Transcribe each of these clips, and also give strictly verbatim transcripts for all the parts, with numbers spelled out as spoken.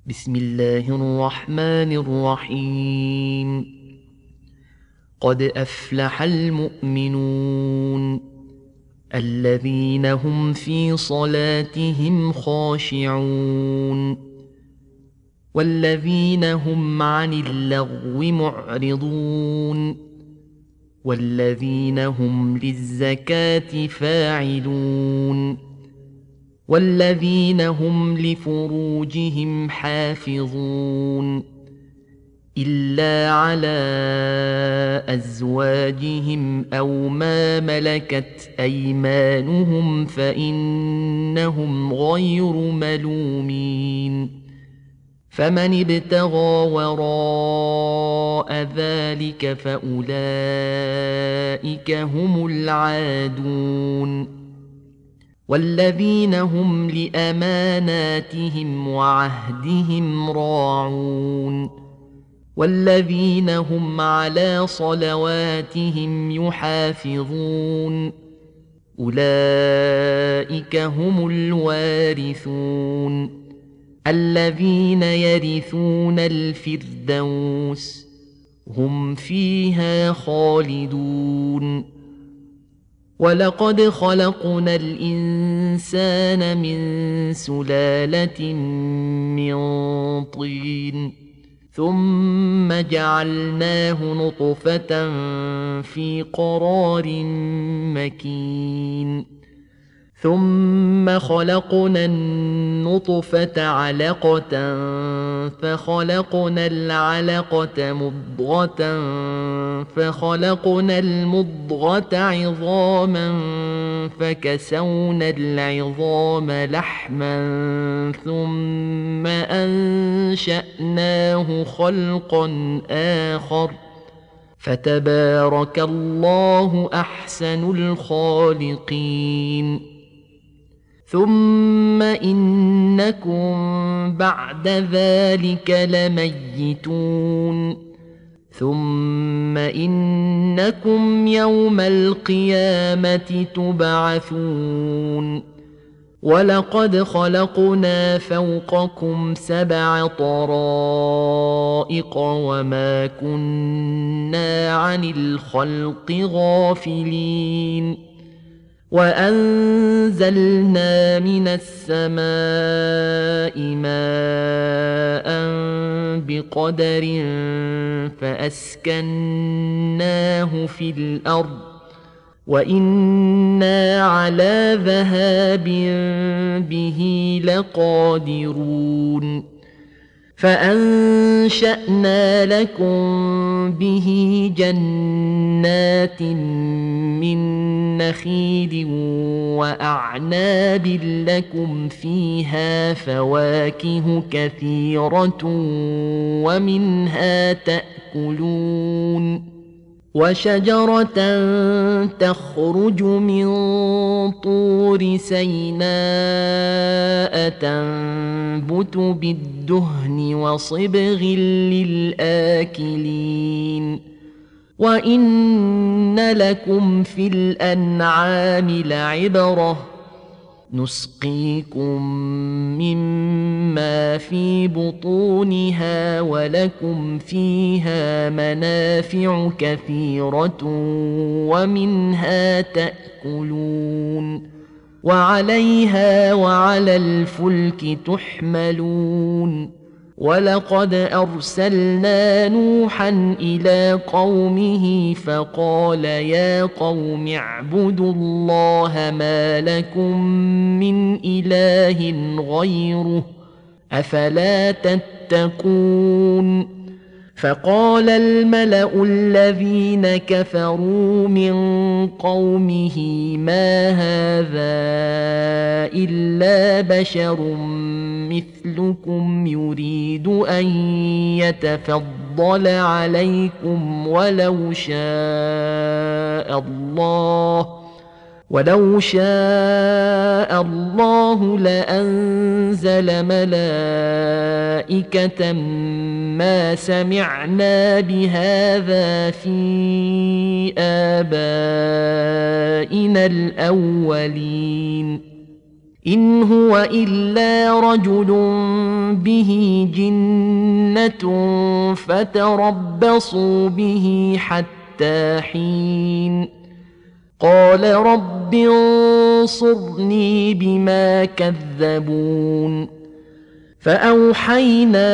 بسم الله الرحمن الرحيم. قد أفلح المؤمنون الذين هم في صلاتهم خاشعون والذين هم عن اللغو معرضون والذين هم للزكاة فاعلون والذين هم لفروجهم حافظون إلا على أزواجهم أو ما ملكت أيمانهم فإنهم غير ملومين، فمن ابتغى وراء ذلك فأولئك هم العادون. والذين هم لأماناتهم وعهدهم راعون والذين هم على صلواتهم يحافظون أولئك هم الوارثون الذين يرثون الفردوس هم فيها خالدون. ولقد خلقنا الإنسان من سلالة من طين ثم جعلناه نطفة في قرار مكين ثم خلقنا النطفة علقة فخلقنا العلقة مضغة فخلقنا المضغة عظاما فكسونا العظام لحما ثم أنشأناه خلقا آخر فتبارك الله أحسن الخالقين. ثم إنكم بعد ذلك لميتون ثم إنكم يوم القيامة تبعثون. ولقد خلقنا فوقكم سبع طرائق وما كنا عن الخلق غافلين وأنزلنا من السماء ماء بقدر فأسكناه في الأرض وإنا على ذهاب به لقادرون. فأنشأنا لكم به جنات من نخيل وأعناب لكم فيها فواكه كثيرة ومنها تأكلون وشجرة تخرج من طور سيناء تنبت بالدهن وصبغ للآكلين وإن لكم في الأنعام لعبرة نسقيكم مما في بطونها ولكم فيها منافع كثيرة ومنها تأكلون وعليها وعلى الفلك تحملون. ولقد أرسلنا نوحا إلى قومه فقال يا قوم اعبدوا الله ما لكم من إله غيره أفلا تتقون. فقال الملأ الذين كفروا من قومه ما هذا إلا بشر مثلكم يريد أن يتفضل عليكم ولو شاء الله ولو شاء الله لأنزل ملائكة ما سمعنا بهذا في آبائنا الأولين إن هو إلا رجل به جنة فتربصوا به حتى حين قال رب انصرني بما كذبون فأوحينا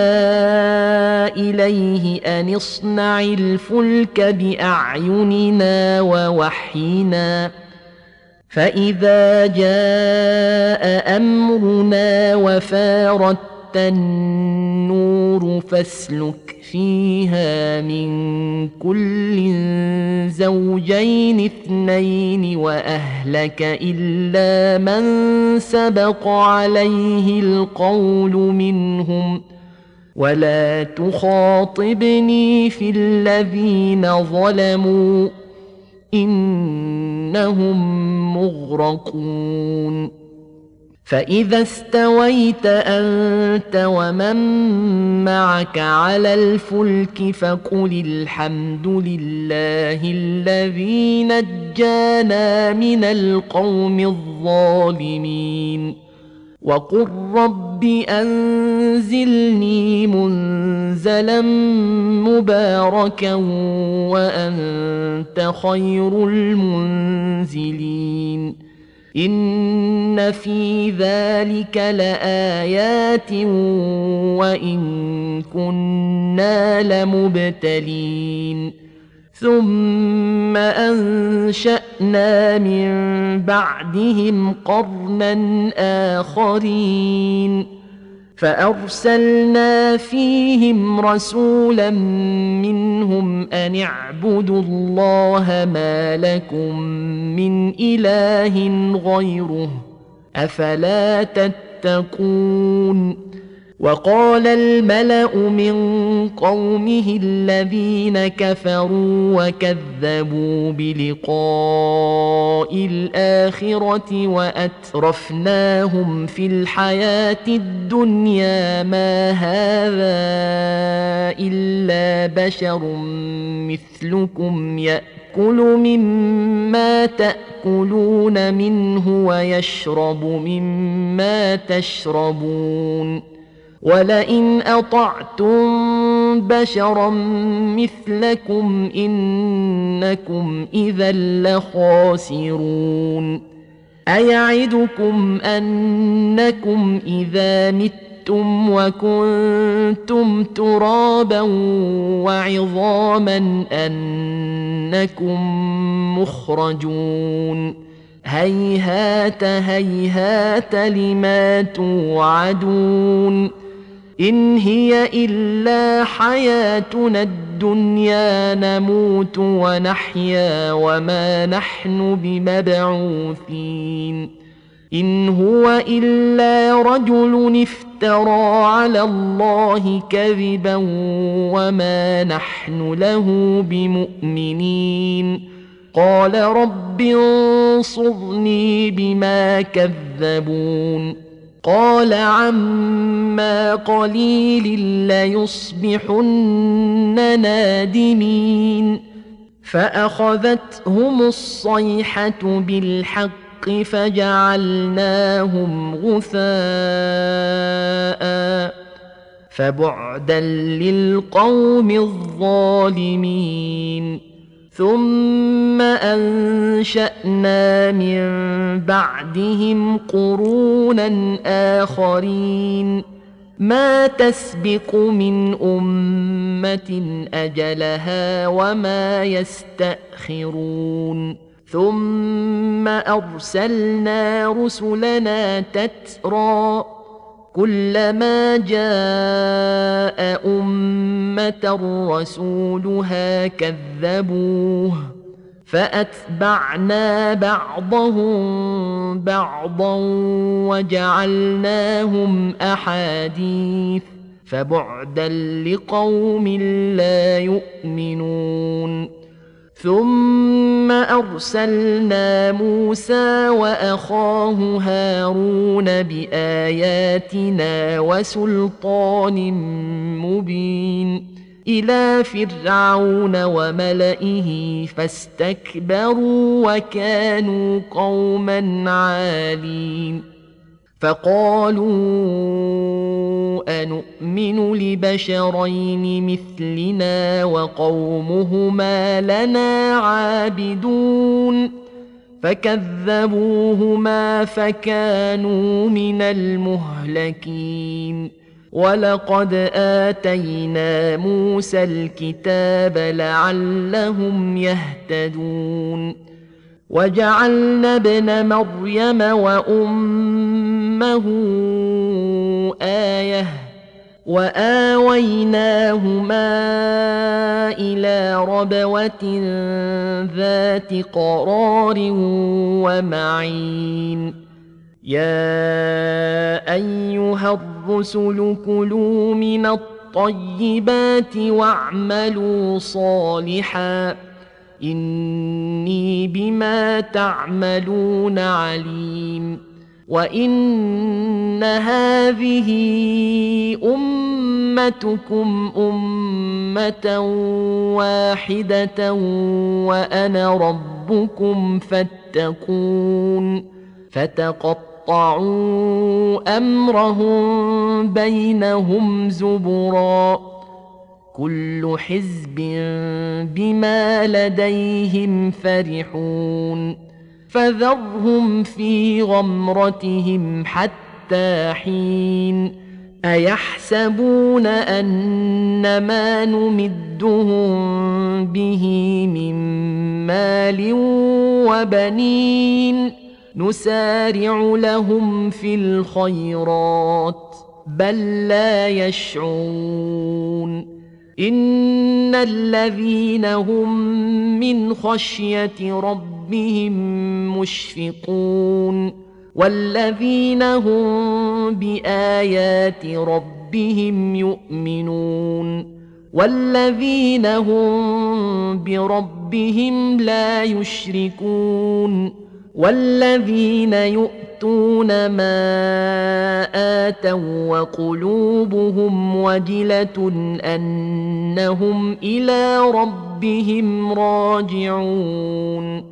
إليه أن اصنع الفلك بأعيننا ووحينا فإذا جاء أمرنا وفارت النور فاسلك فيها من كل زوجين اثنين وأهلك إلا من سبق عليه القول منهم ولا تخاطبني في الذين ظلموا إنهم مغرقون فإذا استويت أنت ومن معك على الفلك فقل الحمد لله الذي نجانا من القوم الظالمين وقل رب أنزلني منزلا مباركا وأنت خير المنزلين إن في ذلك لآيات وإن كنا لمبتلين ثم أنشأنا من بعدهم قرنا آخرين فأرسلنا فيهم رسولا منهم أن اعبدوا الله ما لكم من إله غيره أفلا تتقون وقال الملأ من قومه الذين كفروا وكذبوا بلقاء الآخرة وأترفناهم في الحياة الدنيا ما هذا إلا بشر مثلكم يأكل مما تأكلون منه ويشرب مما تشربون ولئن أطعتم بشرا مثلكم إنكم إذا لخاسرون أيعدكم أنكم إذا متم وكنتم ترابا وعظاما أنكم مخرجون هيهات هيهات لما توعدون إن هي إلا حياتنا الدنيا نموت ونحيا وما نحن بمبعوثين إن هو إلا رجل افترى على الله كذبا وما نحن له بمؤمنين قال رب انصرني بما كذبون قال عما قليل ليصبحن نادمين فأخذتهم الصيحة بالحق فجعلناهم غثاء فبعدا للقوم الظالمين ثم أنشأنا من بعدهم قرونا آخرين ما تسبق من أمة أجلها وما يستأخرون ثم أرسلنا رسلنا تترى كلما جاء أمة رسولها كذبوه فأتبعنا بعضهم بعضا وجعلناهم أحاديث فبعدا لقوم لا يؤمنون ثم أرسلنا موسى وأخاه هارون بآياتنا وسلطان مبين إلى فرعون وملئه فاستكبروا وكانوا قوما عالين فقالوا أنؤمن لبشرين مثلنا وقومهما لنا عابدون فكذبوهما فكانوا من المهلكين ولقد آتينا موسى الكتاب لعلهم يهتدون وجعلنا ابن مريم وأمه آية وآويناهما إلى ربوة ذات قرار ومعين يا أيها الرسل كلوا من الطيبات واعملوا صالحا إني بما تعملون عليم وإن هذه أمتكم أمة واحدة وأنا ربكم فاتقون فتقطعوا أمرهم بينهم زبرا كل حزب بما لديهم فرحون فذرهم في غمرتهم حتى حين أيحسبون أن ما نمدهم به من مال وبنين نسارع لهم في الخيرات بل لا يشعرون إن الذين هم من خشية ربهم مشفقون والذين هم بآيات ربهم يؤمنون والذين هم بربهم لا يشركون والذين يؤتون ما آتوا وقلوبهم وجلة أنهم إلى ربهم راجعون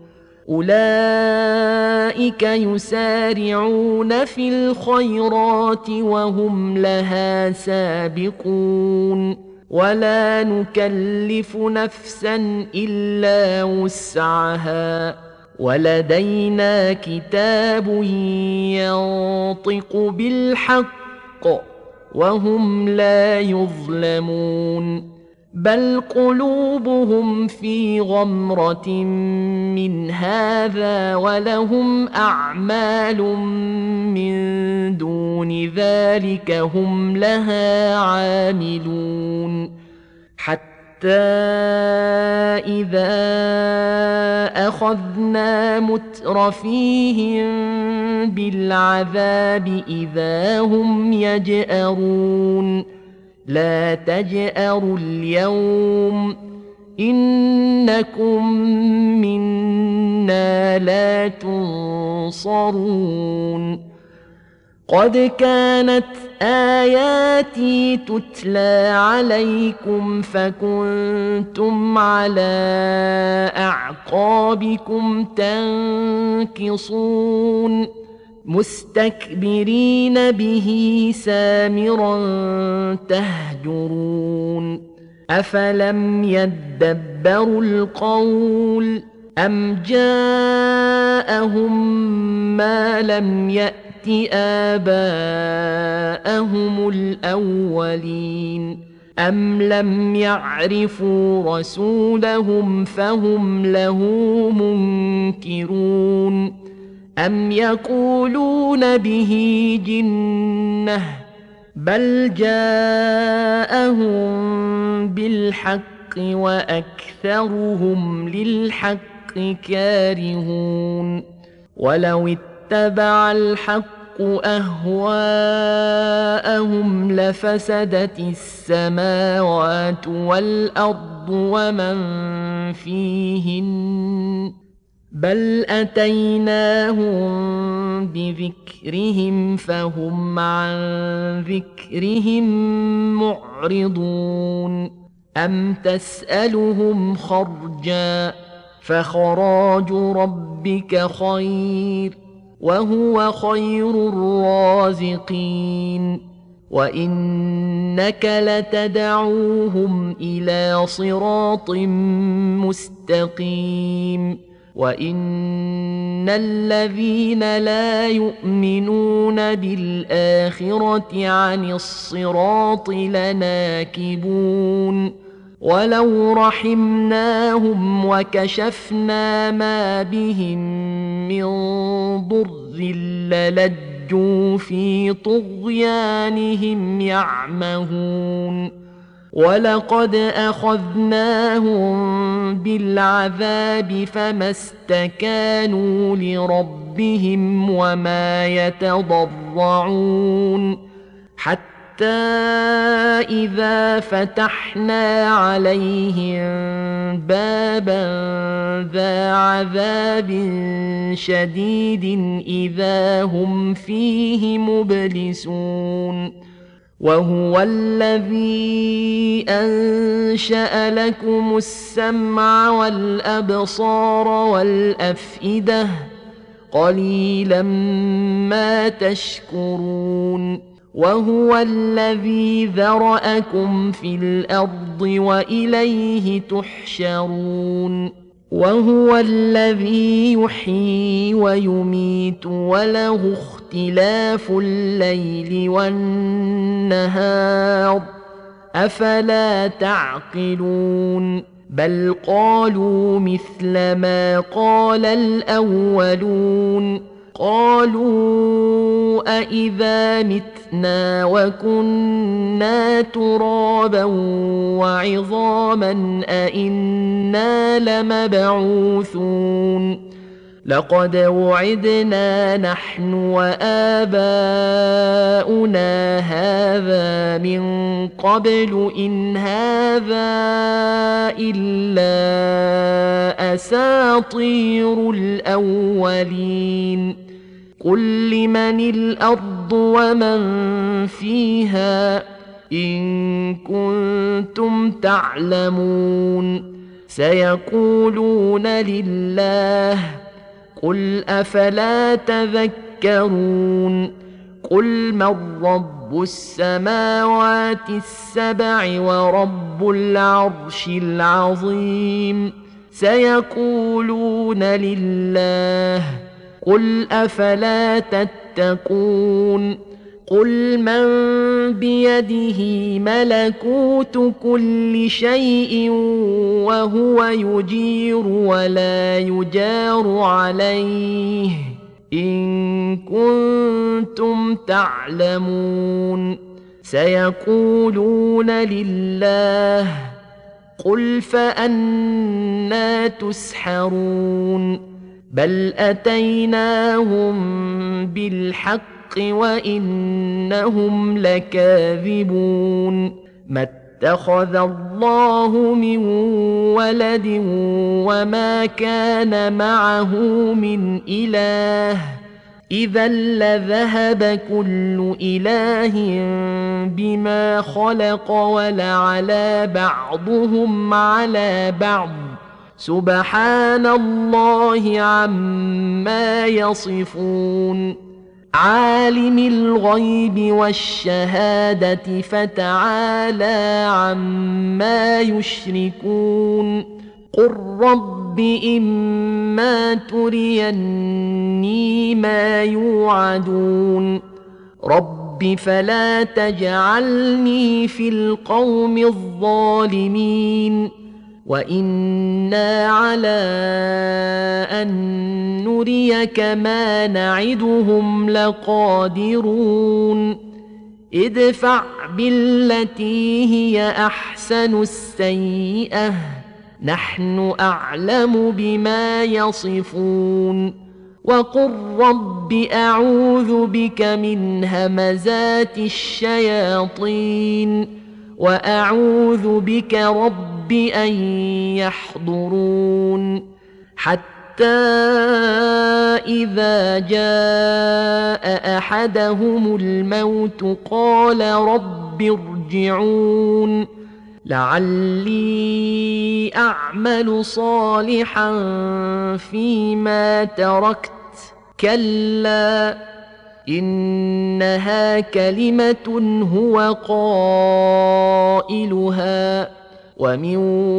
أولئك يسارعون في الخيرات وهم لها سابقون ولا نكلف نفسا إلا وسعها ولدينا كتاب ينطق بالحق وهم لا يظلمون بل قلوبهم في غمرة من هذا ولهم أعمال من دون ذلك هم لها عاملون حتى إذا أخذنا مترفيهم بالعذاب إذا هم يجأرون لا تجأروا اليوم إنكم منا لا تنصرون قد كانت آياتي تتلى عليكم فكنتم على أعقابكم تنكصون مستكبرين به سامرا تهجرون أفلم يدبروا القول أم جاءهم ما لم يأت آباءهم الأولين أم لم يعرفوا رسولهم فهم له منكرون أم يقولون به جنة بل جاءهم بالحق وأكثرهم للحق كارهون ولو اتبع الحق أهواءهم لفسدت السماوات والأرض ومن فيهن بل أتيناهم بذكرهم فهم عن ذكرهم معرضون أم تسألهم خرجا فخراج ربك خير وهو خير الرازقين وإنك لتدعوهم إلى صراط مستقيم وإن الذين لا يؤمنون بالآخرة عن الصراط لناكبون ولو رحمناهم وكشفنا ما بهم من ضر للجوا في طغيانهم يعمهون ولقد أخذناهم بالعذاب فما استكانوا لربهم وما يتضرعون حتى إذا فتحنا عليهم بابا ذا عذاب شديد إذا هم فيه مبلسون وهو الذي أنشأ لكم السمع والأبصار والأفئدة قليلا ما تشكرون وهو الذي ذرأكم في الأرض وإليه تحشرون وهو الذي يحيي ويميت وله اختلاف الليل والنهار أفلا تعقلون بل قالوا مثل ما قال الأولون قالوا أإذا متنا وكنا ترابا وعظاما أإنا لمبعوثون لقد وعدنا نحن وآباؤنا هذا من قبل إن هذا إلا أساطير الأولين قل لمن الأرض ومن فيها إن كنتم تعلمون سيقولون لله قل أفلا تذكرون قل من رب السماوات السبع ورب العرش العظيم سيقولون لله قل أفلا تتقون قل من بيده ملكوت كل شيء وهو يجير ولا يجار عليه إن كنتم تعلمون سيقولون لله قل فأنى تسحرون بل أتيناهم بالحق وإنهم لكاذبون ما اتخذ الله من ولد وما كان معه من إله إذا لذهب كل إله بما خلق ولعلى بعضهم على بعض سبحان الله عما يصفون عالم الغيب والشهادة فتعالى عما يشركون قل رب إما تريني ما يوعدون رب فلا تجعلني في القوم الظالمين وإنا على أن نريك ما نعدهم لقادرون ادفع بالتي هي أحسن السيئة نحن أعلم بما يصفون وقل رب أعوذ بك من همزات الشياطين وأعوذ بك رب أن يحضرون حتى إذا جاء أحدهم الموت قال رب ارجعون لعلي أعمل صالحا فيما تركت كلا إنها كلمة هو قائلها ومن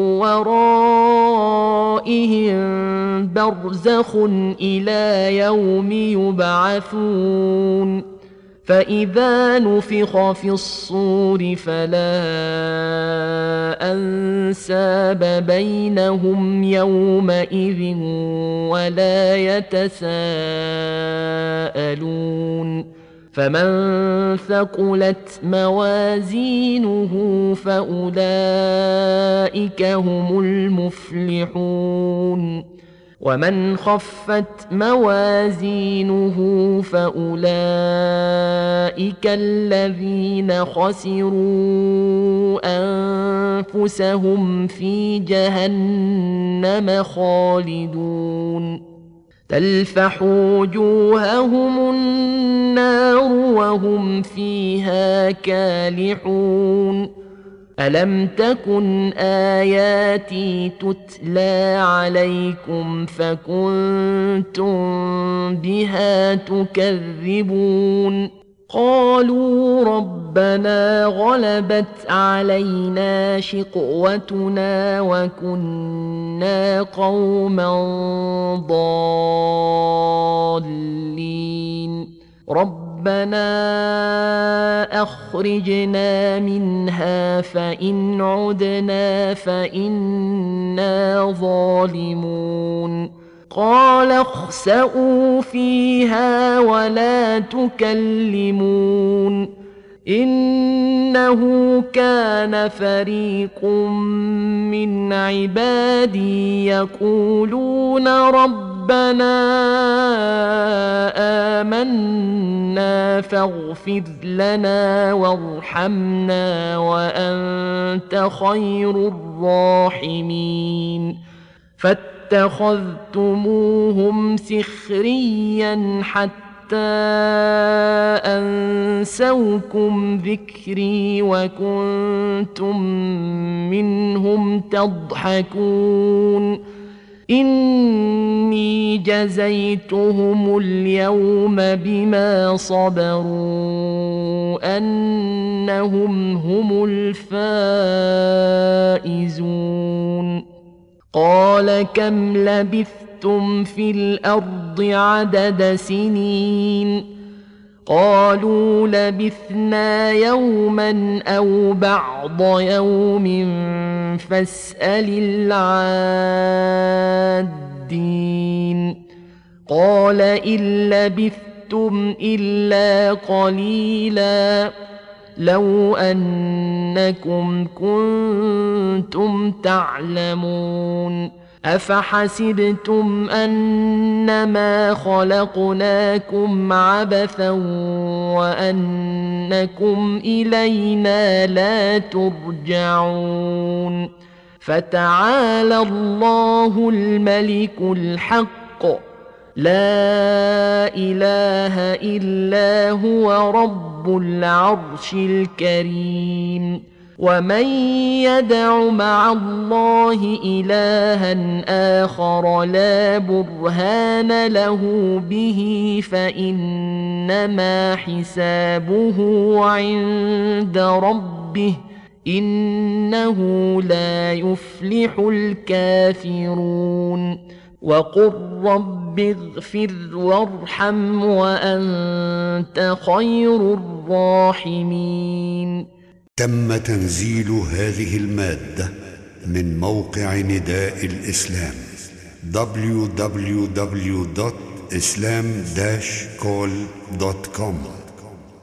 ورائهم برزخ إلى يوم يبعثون فإذا نفخ في الصور فلا أنساب بينهم يومئذ ولا يتساءلون فمن ثقلت موازينه فأولئك هم المفلحون ومن خفت موازينه فأولئك الذين خسروا أنفسهم في جهنم خالدون تلفح وجوههم النار وهم فيها كالحون ألم تكن آياتي تتلى عليكم فكنتم بها تكذبون قالوا ربنا غلبت علينا شقوتنا وكنا قوما ضالين ربنا أخرجنا منها فإن عدنا فإنا ظالمون قال اخسئوا فيها ولا تكلمون إنه كان فريق من عبادي يقولون ربنا آمنا فاغفر لنا وارحمنا وأنت خير الراحمين فاتخذتموهم سخريا حتى أنسوكم ذكري وكنتم منهم تضحكون إني جزيتهم اليوم بما صبروا أنهم هم الفائزون قال كم لبثتم في الأرض عدد سنين قالوا لبثنا يوما أو بعض يوم فاسأل العادين قال إن لبثتم إلا قليلا لو أنكم كنتم تعلمون أفحسبتم أنما خلقناكم عبثا وأنكم إلينا لا ترجعون فتعالى الله الملك الحق لا إله إلا هو رب العرش الكريم ومن يدع مع الله إلها آخر لا برهان له به فإنما حسابه عند ربه إنه لا يفلح الكافرون وقل رب اغفر وارحم وأنت خير الراحمين. تم تنزيل هذه المادة من موقع نداء الإسلام دبليو دبليو دبليو دوت إسلام داش كول دوت كوم.